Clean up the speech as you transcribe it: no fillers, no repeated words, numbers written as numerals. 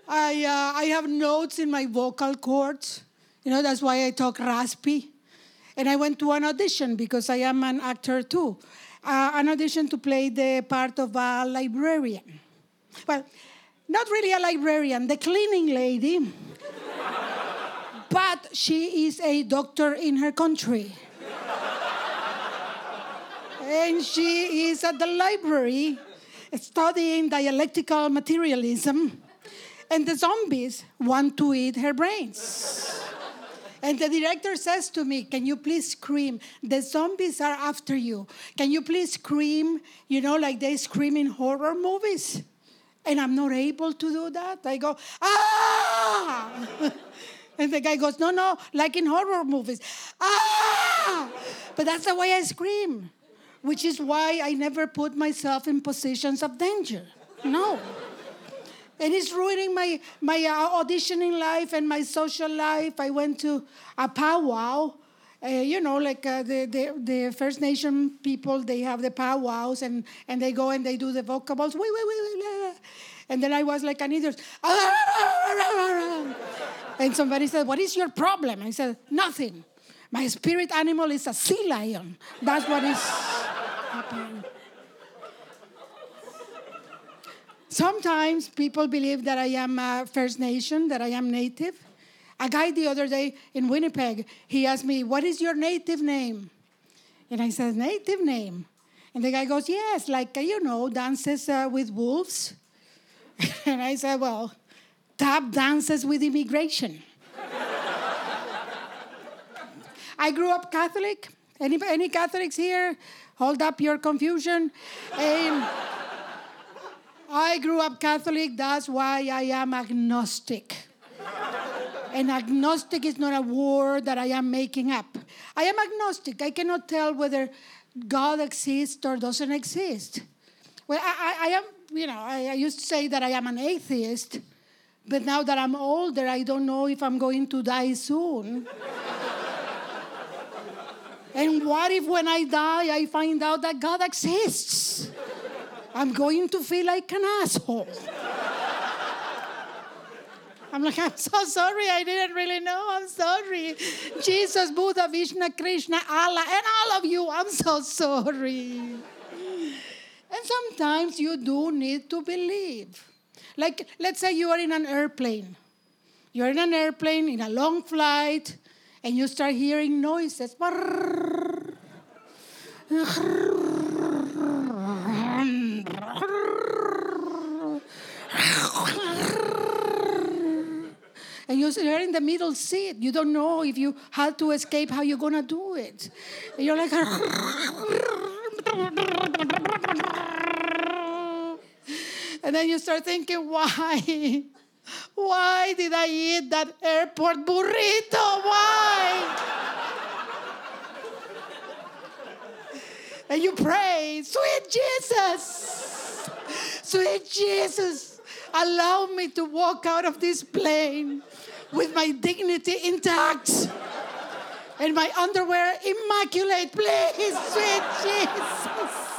I have notes in my vocal cords. That's why I talk raspy. And I went to an audition because I am an actor too. An audition to play the part of a librarian. Well, not really a librarian, the cleaning lady. But she is a doctor in her country. And she is at the library studying dialectical materialism. And the zombies want to eat her brains. And the director says to me, can you please scream? The zombies are after you. Can you please scream, like they scream in horror movies? And I'm not able to do that. I go, ah! And the guy goes, no, like in horror movies. Ah! But that's the way I scream, which is why I never put myself in positions of danger. No. And it's ruining my auditioning life and my social life. I went to a powwow. The First Nation people, they have the powwows, and they go and they do the vocables. Wait. And then I was like an idiot. And somebody said, what is your problem? I said, nothing. My spirit animal is a sea lion. That's what is happening. Sometimes people believe that I am First Nation, that I am native. A guy the other day in Winnipeg, he asked me, what is your native name? And I said, native name? And the guy goes, yes, dances with wolves. And I said, well, tap dances with immigration. I grew up Catholic. Any Catholics here? Hold up your confusion. I grew up Catholic. That's why I am agnostic. And agnostic is not a word that I am making up. I am agnostic. I cannot tell whether God exists or doesn't exist. Well, I am, I used to say that I am an atheist, but now that I'm older, I don't know if I'm going to die soon. And what if when I die, I find out that God exists? I'm going to feel like an asshole. I'm like, I'm so sorry. I didn't really know. I'm sorry. Jesus, Buddha, Vishnu, Krishna, Allah, and all of you, I'm so sorry. And sometimes you do need to believe. Like, let's say you are in an airplane. You're in an airplane in a long flight, and you start hearing noises. And you're in the middle seat. You don't know if you have to escape, how you're going to do it. And you're like... And then you start thinking, why? Why did I eat that airport burrito? Why? And you pray, sweet Jesus, allow me to walk out of this plane with my dignity intact and my underwear immaculate, please, sweet Jesus.